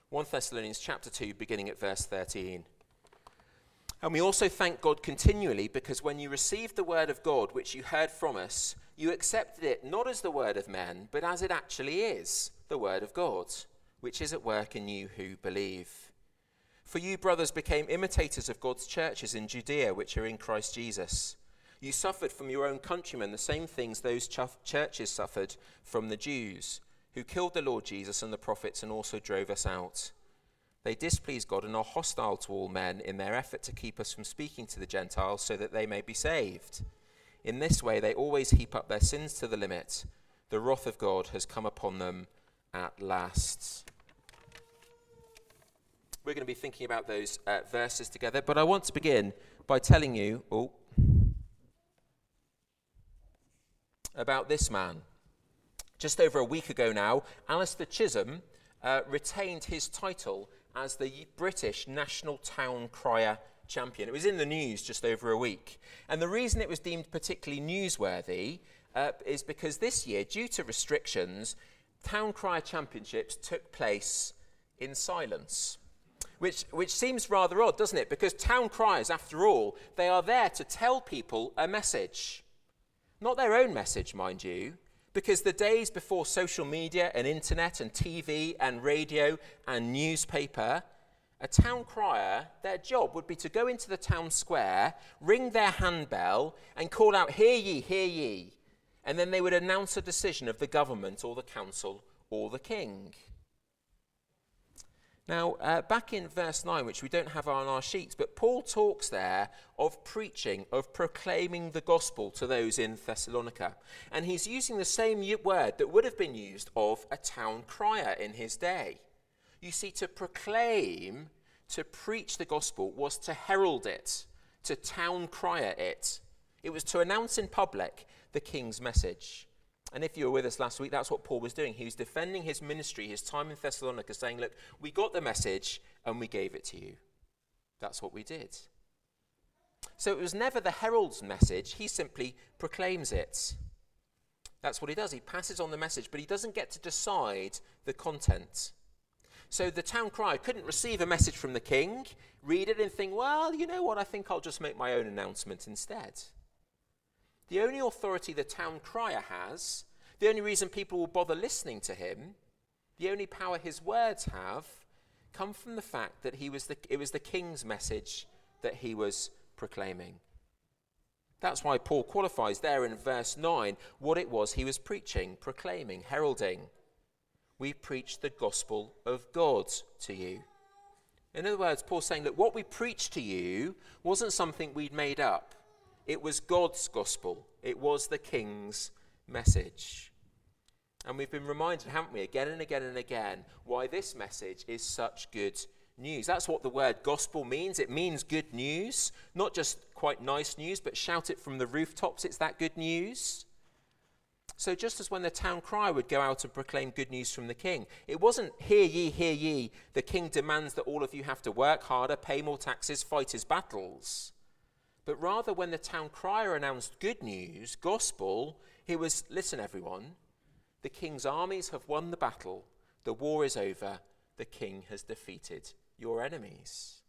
1 Thessalonians chapter 2, beginning at verse 13. And we also thank God continually because when you received the word of God which you heard from us, you accepted it not as the word of men, but as it actually is, the word of God, which is at work in you who believe. For you, brothers, became imitators of God's churches in Judea, which are in Christ Jesus. You suffered from your own countrymen the same things those churches suffered from the Jews, who killed the Lord Jesus and the prophets and also drove us out. They displease God and are hostile to all men in their effort to keep us from speaking to the Gentiles so that they may be saved. In this way they always heap up their sins to the limit. The wrath of God has come upon them at last. We're going to be thinking about those verses together, but I want to begin by telling you about this man. Just over a week ago now, Alistair Chisholm retained his title as the British National Town Crier Champion. It was in the news just over a week. And the reason it was deemed particularly newsworthy is because this year, due to restrictions, Town Crier Championships took place in silence. Which seems rather odd, doesn't it? Because town criers, after all, they are there to tell people a message. Not their own message, mind you, because the days before social media and internet and TV and radio and newspaper, a town crier, their job would be to go into the town square, ring their handbell and call out, "Hear ye, hear ye." And then they would announce a decision of the government or the council or the king. Now, back in verse 9, which we don't have on our sheets, but Paul talks there of preaching, of proclaiming the gospel to those in Thessalonica. And he's using the same word that would have been used of a town crier in his day. You see, to proclaim, to preach the gospel was to herald it, to town crier it. It was to announce in public the king's message. And if you were with us last week, that's what Paul was doing. He was defending his ministry, his time in Thessalonica, saying, look, we got the message and we gave it to you. That's what we did. So it was never the herald's message. He simply proclaims it. That's what he does. He passes on the message, but he doesn't get to decide the content. So the town crier couldn't receive a message from the king, read it and think, well, you know what, I think I'll just make my own announcement instead. The only authority the town crier has, the only reason people will bother listening to him, the only power his words have, come from the fact that it was the king's message that he was proclaiming. That's why Paul qualifies there in verse 9 what it was he was preaching, proclaiming, heralding. We preach the gospel of God to you. In other words, Paul's saying that what we preached to you wasn't something we'd made up. It was God's gospel. It was the king's message. And we've been reminded, haven't we, again and again and again, why this message is such good news. That's what the word gospel means. It means good news, not just quite nice news, but shout it from the rooftops, it's that good news. So just as when the town crier would go out and proclaim good news from the king, it wasn't hear ye, the king demands that all of you have to work harder, pay more taxes, fight his battles. But rather when the town crier announced good news, gospel, it was, listen everyone, the king's armies have won the battle, the war is over, the king has defeated your enemies.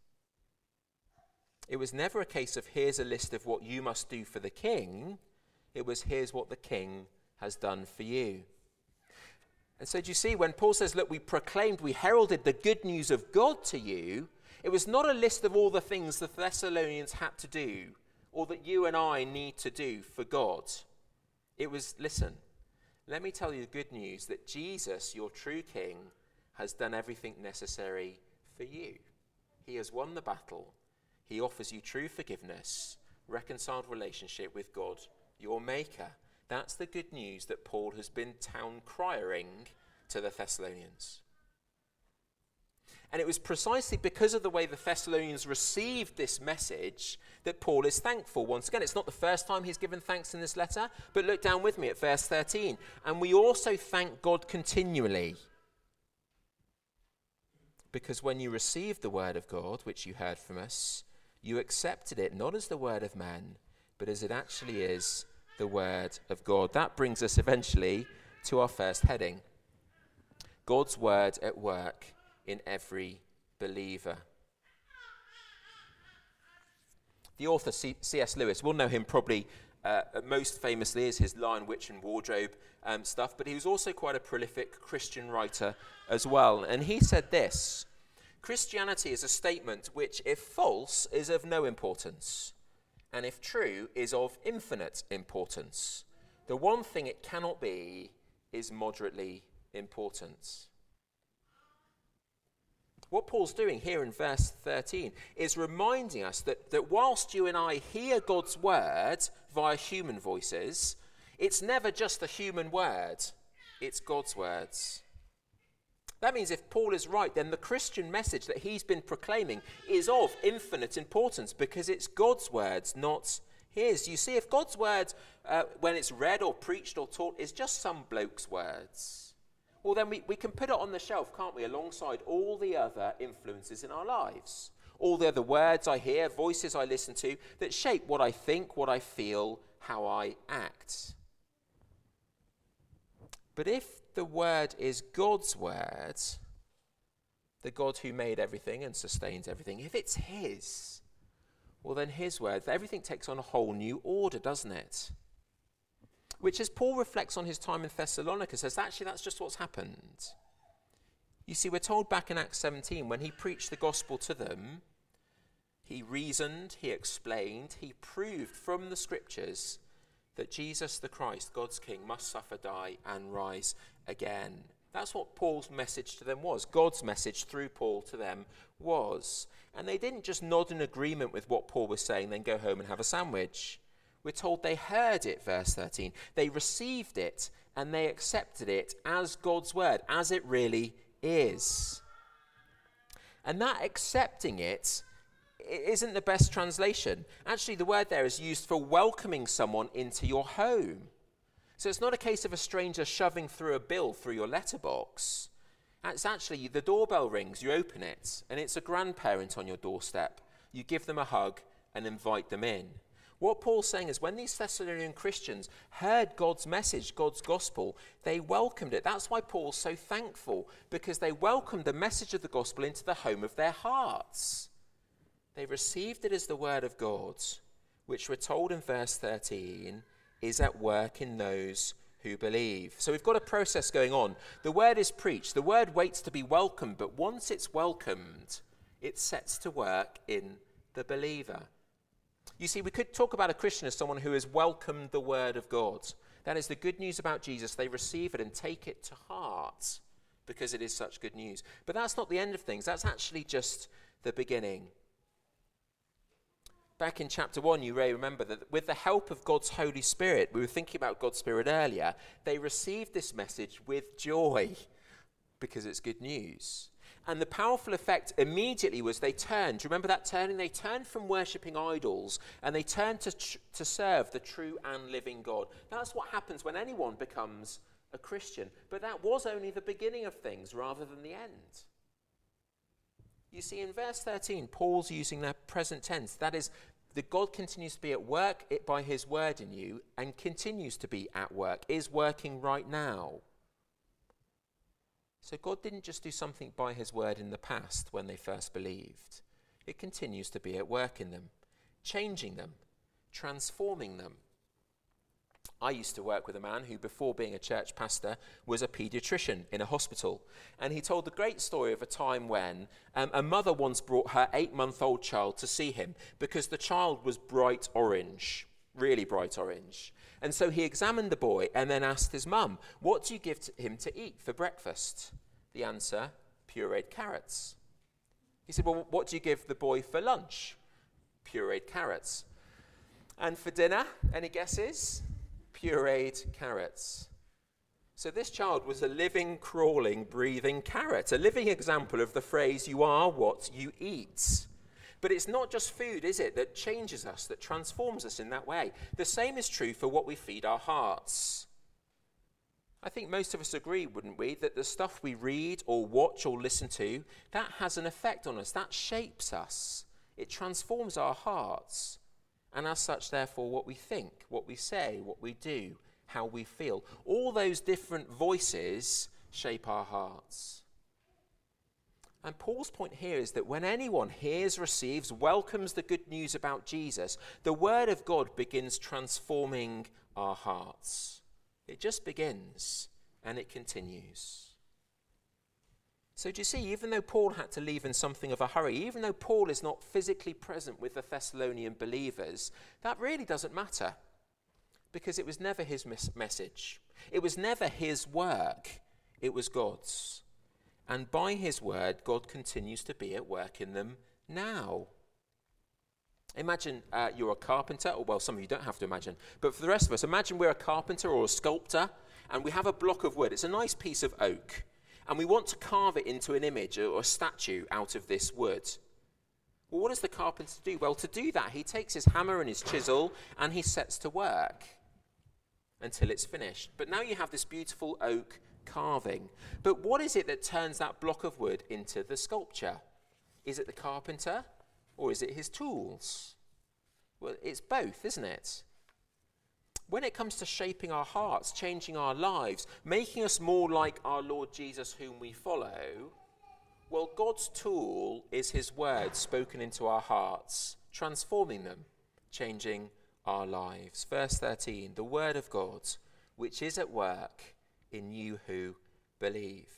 It was never a case of here's a list of what you must do for the king, it was here's what the king has done for you. And so do you see, when Paul says, look, we proclaimed, we heralded the good news of God to you, it was not a list of all the things the Thessalonians had to do or that you and I need to do for God. It was, listen, let me tell you the good news that Jesus, your true king, has done everything necessary for you. He has won the battle. He offers you true forgiveness, reconciled relationship with God, your maker. That's the good news that Paul has been town criering to the Thessalonians. And it was precisely because of the way the Thessalonians received this message that Paul is thankful. Once again, it's not the first time he's given thanks in this letter, but look down with me at verse 13. And we also thank God continually, because when you received the word of God, which you heard from us, you accepted it not as the word of man, but as it actually is, the word of God. That brings us eventually to our first heading. God's word at work in every believer. The author C.S. Lewis, we'll know him probably most famously as his Lion, Witch and Wardrobe stuff, but he was also quite a prolific Christian writer as well. And he said this: Christianity is a statement which, if false, is of no importance, and if true, is of infinite importance. The one thing it cannot be is moderately important. What Paul's doing here in verse 13 is reminding us that whilst you and I hear God's word via human voices, it's never just a human word, it's God's words. That means if Paul is right, then the Christian message that he's been proclaiming is of infinite importance because it's God's words, not his. You see, if God's word, when it's read or preached or taught, is just some bloke's words, well, then we can put it on the shelf, can't we, alongside all the other influences in our lives. All the other words I hear, voices I listen to, that shape what I think, what I feel, how I act. But if the word is God's word, the God who made everything and sustains everything, if it's his, well then his word, everything takes on a whole new order, doesn't it? Which, as Paul reflects on his time in Thessalonica, says actually that's just what's happened. You see, we're told back in Acts 17, when he preached the gospel to them, he reasoned, he explained, he proved from the scriptures that Jesus the Christ, God's King, must suffer, die, and rise again. That's what Paul's message to them was. God's message through Paul to them was. And they didn't just nod in agreement with what Paul was saying, then go home and have a sandwich. We're told they heard it, verse 13. They received it and they accepted it as God's word, as it really is. And that accepting it isn't the best translation. Actually, the word there is used for welcoming someone into your home. So it's not a case of a stranger shoving through a bill through your letterbox. It's actually the doorbell rings, you open it, and it's a grandparent on your doorstep. You give them a hug and invite them in. What Paul's saying is when these Thessalonian Christians heard God's message, God's gospel, they welcomed it. That's why Paul's so thankful, because they welcomed the message of the gospel into the home of their hearts. They received it as the word of God, which we're told in verse 13 is at work in those who believe. So we've got a process going on. The word is preached. The word waits to be welcomed, but once it's welcomed, it sets to work in the believer. You see, we could talk about a Christian as someone who has welcomed the word of God. That is the good news about Jesus. They receive it and take it to heart because it is such good news. But that's not the end of things. That's actually just the beginning. Back in chapter 1, you may remember that with the help of God's Holy Spirit, we were thinking about God's Spirit earlier, they received this message with joy because it's good news. And the powerful effect immediately was they turned. Do you remember that turning? They turned from worshipping idols and they turned to serve the true and living God. That's what happens when anyone becomes a Christian. But that was only the beginning of things rather than the end. You see, in verse 13, Paul's using their present tense. That is, that God continues to be at work by his word in you and continues to be at work, is working right now. So God didn't just do something by his word in the past when they first believed. It continues to be at work in them, changing them, transforming them. I used to work with a man who, before being a church pastor, was a paediatrician in a hospital. And he told the great story of a time when a mother once brought her 8-month-old child to see him because the child was bright orange, really bright orange. And so he examined the boy and then asked his mum, "What do you give him to eat for breakfast?" The answer, pureed carrots. He said, "Well, what do you give the boy for lunch?" Pureed carrots. And for dinner, any guesses? Pureed carrots. So this child was a living, crawling, breathing carrot, a living example of the phrase, "you are what you eat." But it's not just food, is it, that changes us, that transforms us in that way. The same is true for what we feed our hearts. I think most of us agree, wouldn't we, that the stuff we read or watch or listen to, that has an effect on us, that shapes us. It transforms our hearts. And as such, therefore, what we think, what we say, what we do, how we feel, all those different voices shape our hearts. And Paul's point here is that when anyone hears, receives, welcomes the good news about Jesus, the word of God begins transforming our hearts. It just begins and it continues. So do you see, even though Paul had to leave in something of a hurry, even though Paul is not physically present with the Thessalonian believers, that really doesn't matter, because it was never his message. It was never his work. It was God's. And by his word, God continues to be at work in them now. Imagine you're a carpenter, or well, some of you don't have to imagine, but for the rest of us, imagine we're a carpenter or a sculptor, and we have a block of wood. It's a nice piece of oak. And we want to carve it into an image or a statue out of this wood. Well, what does the carpenter do? Well, to do that, he takes his hammer and his chisel and he sets to work until it's finished. But now you have this beautiful oak carving. But what is it that turns that block of wood into the sculpture? Is it the carpenter or is it his tools? Well, it's both, isn't it? When it comes to shaping our hearts, changing our lives, making us more like our Lord Jesus whom we follow, well, God's tool is his word spoken into our hearts, transforming them, changing our lives. Verse 13, the word of God, which is at work in you who believe.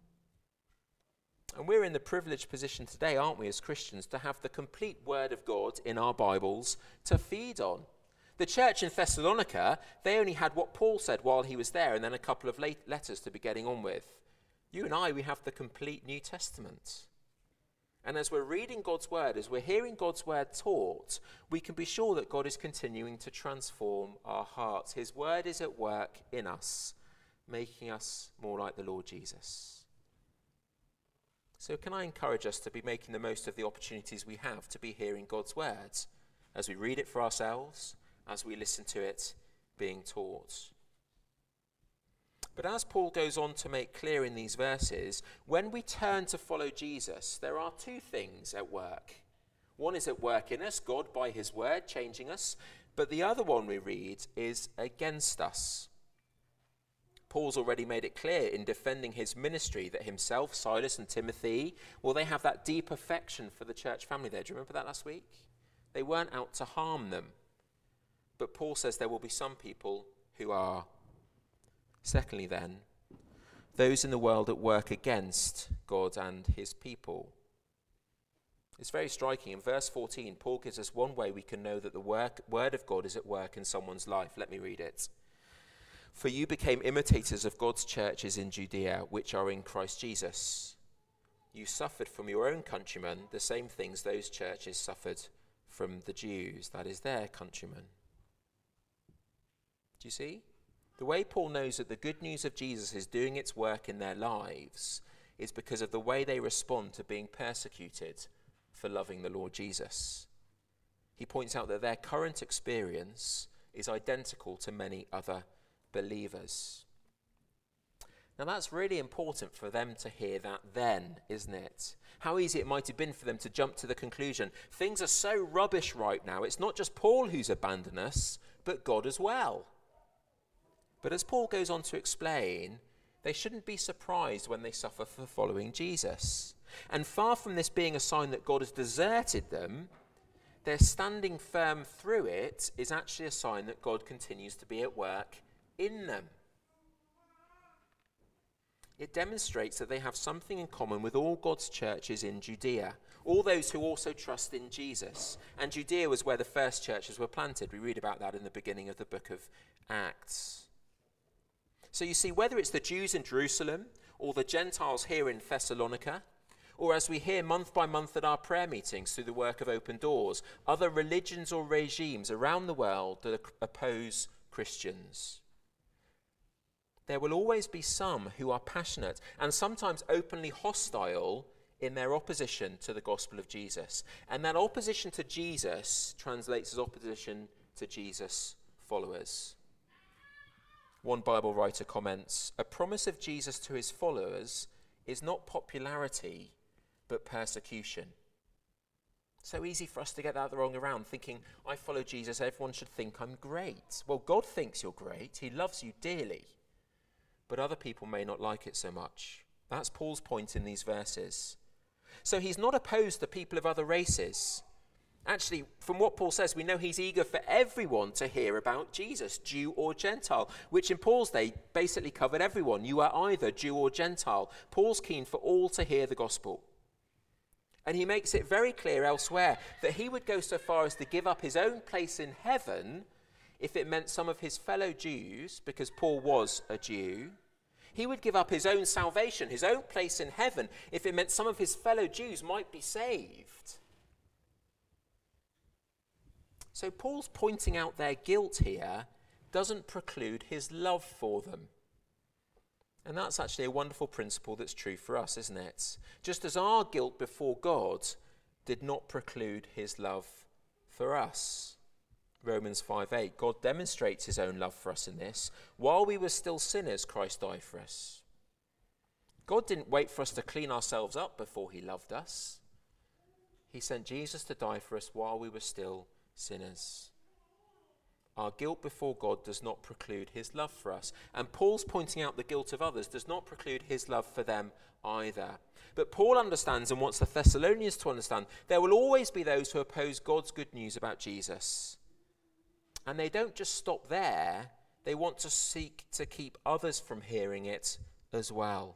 And we're in the privileged position today, aren't we, as Christians, to have the complete word of God in our Bibles to feed on. The church in Thessalonica, they only had what Paul said while he was there and then a couple of letters to be getting on with. You and I, we have the complete New Testament. And as we're reading God's word, as we're hearing God's word taught, we can be sure that God is continuing to transform our hearts. His word is at work in us, making us more like the Lord Jesus. So can I encourage us to be making the most of the opportunities we have to be hearing God's words as we read it for ourselves, as we listen to it being taught. But as Paul goes on to make clear in these verses, when we turn to follow Jesus, there are two things at work. One is at work in us, God by his word changing us, but the other one we read is against us. Paul's already made it clear in defending his ministry that himself, Silas and Timothy, well, they have that deep affection for the church family there. Do you remember that last week? They weren't out to harm them. But Paul says there will be some people who are. Secondly then, those in the world at work against God and his people. It's very striking. In verse 14, Paul gives us one way we can know that the word of God is at work in someone's life. Let me read it. For you became imitators of God's churches in Judea, which are in Christ Jesus. You suffered from your own countrymen the same things those churches suffered from the Jews, that is their countrymen. Do you see? The way Paul knows that the good news of Jesus is doing its work in their lives is because of the way they respond to being persecuted for loving the Lord Jesus. He points out that their current experience is identical to many other believers. Now that's really important for them to hear that then, isn't it? How easy it might have been for them to jump to the conclusion, things are so rubbish right now, it's not just Paul who's abandoned us, but God as well. But as Paul goes on to explain, they shouldn't be surprised when they suffer for following Jesus. And far from this being a sign that God has deserted them, their standing firm through it is actually a sign that God continues to be at work in them. It demonstrates that they have something in common with all God's churches in Judea, all those who also trust in Jesus. And Judea was where the first churches were planted. We read about that in the beginning of the book of Acts. So you see, whether it's the Jews in Jerusalem or the Gentiles here in Thessalonica, or as we hear month by month at our prayer meetings through the work of Open Doors, other religions or regimes around the world that oppose Christians, there will always be some who are passionate and sometimes openly hostile in their opposition to the gospel of Jesus. And that opposition to Jesus translates as opposition to Jesus' followers. One Bible writer comments, a promise of Jesus to his followers is not popularity, but persecution. So easy for us to get that the wrong around, thinking, I follow Jesus, everyone should think I'm great. Well, God thinks you're great. He loves you dearly. But other people may not like it so much. That's Paul's point in these verses. So he's not opposed to people of other races. Actually, from what Paul says, we know he's eager for everyone to hear about Jesus, Jew or Gentile, which in Paul's day basically covered everyone. You are either Jew or Gentile. Paul's keen for all to hear the gospel. And he makes it very clear elsewhere that he would go so far as to give up his own place in heaven if it meant some of his fellow Jews, because Paul was a Jew. He would give up his own salvation, his own place in heaven, if it meant some of his fellow Jews might be saved. So Paul's pointing out their guilt here doesn't preclude his love for them. And that's actually a wonderful principle that's true for us, isn't it? Just as our guilt before God did not preclude his love for us. Romans 5:8, God demonstrates his own love for us in this. While we were still sinners, Christ died for us. God didn't wait for us to clean ourselves up before he loved us. He sent Jesus to die for us while we were still sinners. Our guilt before God does not preclude his love for us. And Paul's pointing out the guilt of others does not preclude his love for them either. But Paul understands and wants the Thessalonians to understand there will always be those who oppose God's good news about Jesus. And they don't just stop there, they want to seek to keep others from hearing it as well.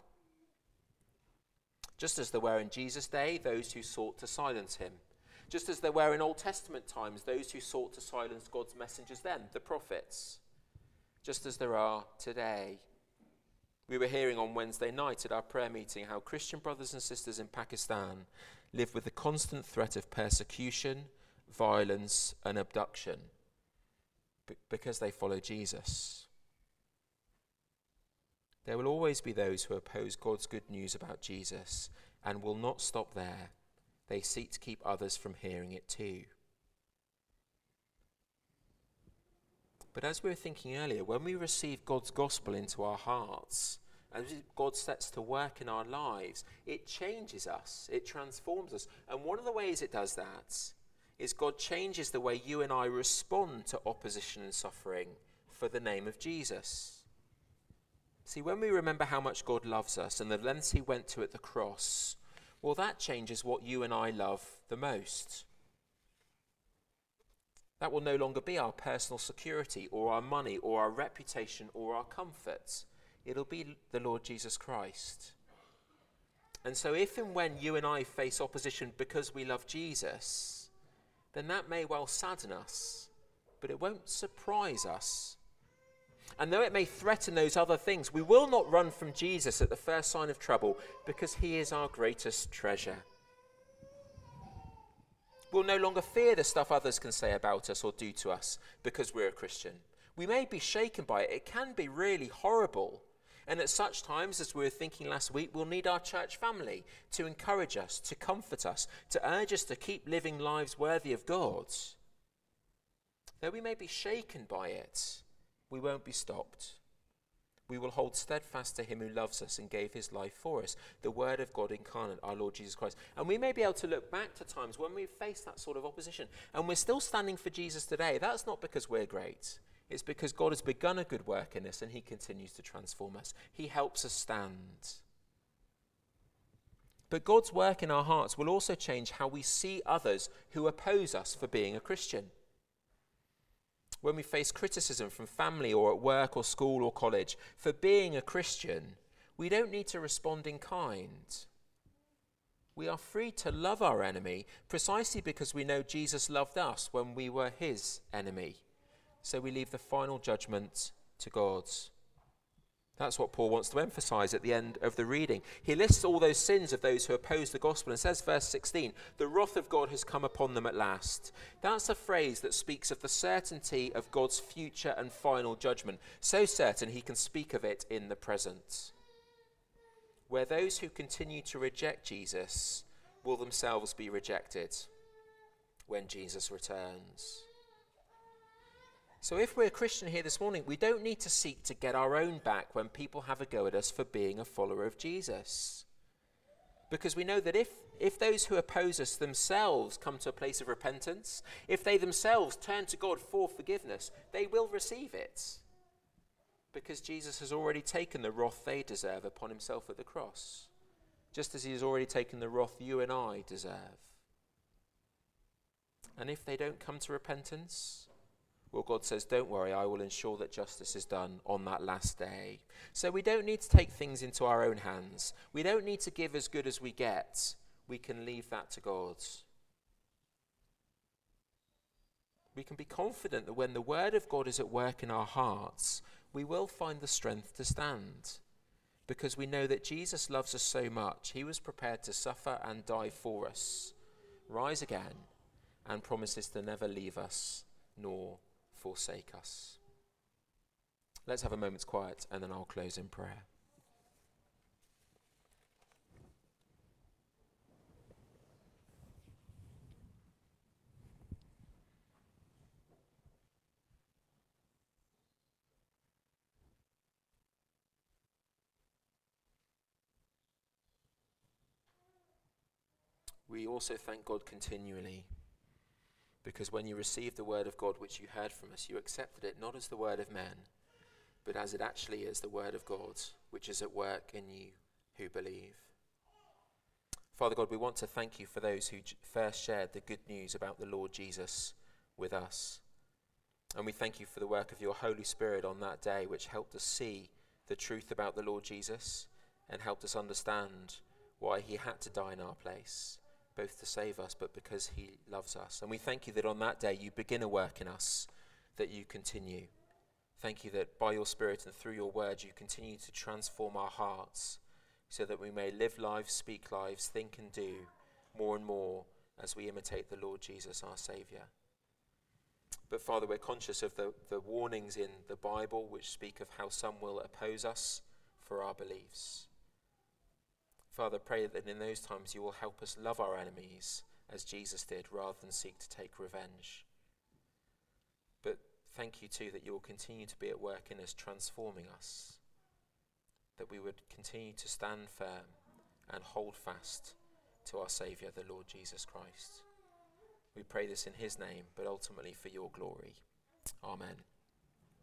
Just as there were in Jesus' day, those who sought to silence him. Just as there were in Old Testament times, those who sought to silence God's messengers then, the prophets. Just as there are today. We were hearing on Wednesday night at our prayer meeting how Christian brothers and sisters in Pakistan live with the constant threat of persecution, violence, and abduction because they follow Jesus. There will always be those who oppose God's good news about Jesus and will not stop there. They seek to keep others from hearing it too. But as we were thinking earlier, when we receive God's gospel into our hearts, and God sets to work in our lives, it changes us, it transforms us. And one of the ways it does that is God changes the way you and I respond to opposition and suffering for the name of Jesus. See, when we remember how much God loves us and the lengths he went to at the cross, well, that changes what you and I love the most. That will no longer be our personal security or our money or our reputation or our comfort. It'll be the Lord Jesus Christ. And so if and when you and I face opposition because we love Jesus, then that may well sadden us, but it won't surprise us. And though it may threaten those other things, we will not run from Jesus at the first sign of trouble because he is our greatest treasure. We'll no longer fear the stuff others can say about us or do to us because we're a Christian. We may be shaken by it. It can be really horrible. And at such times, as we were thinking last week, we'll need our church family to encourage us, to comfort us, to urge us to keep living lives worthy of God. Though we may be shaken by it, we won't be stopped. We will hold steadfast to him who loves us and gave his life for us, the word of God incarnate, our Lord Jesus Christ. And we may be able to look back to times when we faced that sort of opposition, and we're still standing for Jesus today. That's not because we're great. It's because God has begun a good work in us and he continues to transform us. He helps us stand. But God's work in our hearts will also change how we see others who oppose us for being a Christian. When we face criticism from family or at work or school or college for being a Christian, we don't need to respond in kind. We are free to love our enemy precisely because we know Jesus loved us when we were his enemy. So we leave the final judgment to God. That's what Paul wants to emphasize at the end of the reading. He lists all those sins of those who oppose the gospel and says, verse 16, the wrath of God has come upon them at last. That's a phrase that speaks of the certainty of God's future and final judgment, so certain he can speak of it in the present, where those who continue to reject Jesus will themselves be rejected when Jesus returns. So if we're a Christian here this morning, we don't need to seek to get our own back when people have a go at us for being a follower of Jesus. Because we know that if those who oppose us themselves come to a place of repentance, if they themselves turn to God for forgiveness, they will receive it. Because Jesus has already taken the wrath they deserve upon himself at the cross. just as he has already taken the wrath you and I deserve. And if they don't come to repentance, well, God says, don't worry, I will ensure that justice is done on that last day. So we don't need to take things into our own hands. We don't need to give as good as we get. We can leave that to God. We can be confident that when the word of God is at work in our hearts, we will find the strength to stand. Because we know that Jesus loves us so much, he was prepared to suffer and die for us, rise again, and promises to never leave us nor forsake us. Let's have a moment's quiet and then I'll close in prayer. We also thank God continually, because when you received the word of God which you heard from us, you accepted it not as the word of men, but as it actually is, the word of God, which is at work in you who believe. Father God, we want to thank you for those who first shared the good news about the Lord Jesus with us. And we thank you for the work of your Holy Spirit on that day, which helped us see the truth about the Lord Jesus and helped us understand why he had to die in our place, both to save us, but because he loves us. And we thank you that on that day you begin a work in us, that you continue. Thank you that by your Spirit and through your word you continue to transform our hearts so that we may live lives, speak lives, think and do more and more as we imitate the Lord Jesus, our Saviour. But Father, we're conscious of the warnings in the Bible which speak of how some will oppose us for our beliefs. Father, pray that in those times you will help us love our enemies as Jesus did, rather than seek to take revenge. But thank you too that you will continue to be at work in us, transforming us, that we would continue to stand firm and hold fast to our Saviour, the Lord Jesus Christ. We pray this in his name, but ultimately for your glory. Amen.